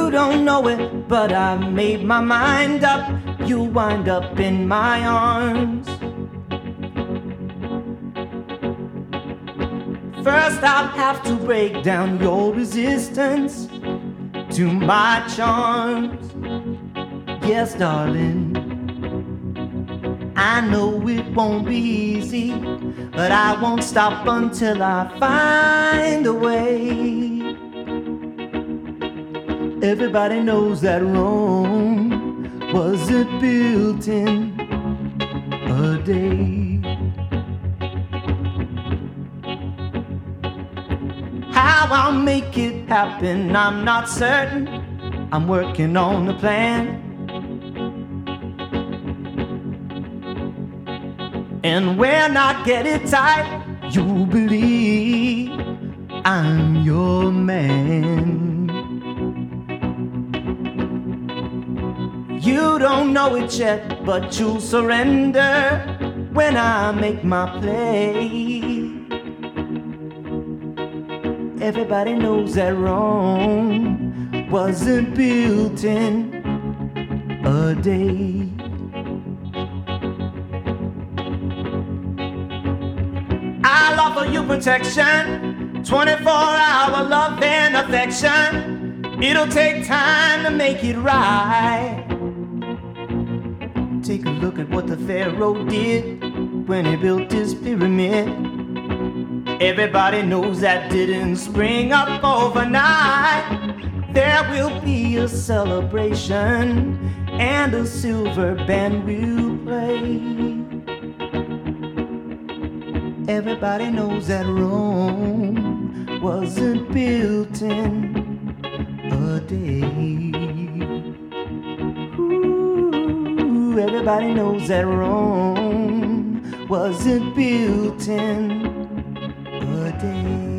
You don't know it, but I've made my mind up. You'll wind up in my arms. First I'll have to break down your resistance to my charms. Yes, darling, I know it won't be easy, but I won't stop until I find a way. Everybody knows that Rome wasn't built in a day. How I'll make it happen, I'm not certain. I'm working on the plan. And when I get it tight, you believe I'm your man. You don't know it yet, but you'll surrender when I make my play. Everybody knows that Rome wasn't built in a day. I'll offer you protection, 24-hour love and affection. It'll take time to make it right. Take a look at what the Pharaoh did when he built his pyramid. Everybody knows that didn't spring up overnight. There will be a celebration and a silver band will play. Everybody knows that Rome wasn't built in a day. Ooh, everybody knows that Rome wasn't built in a day.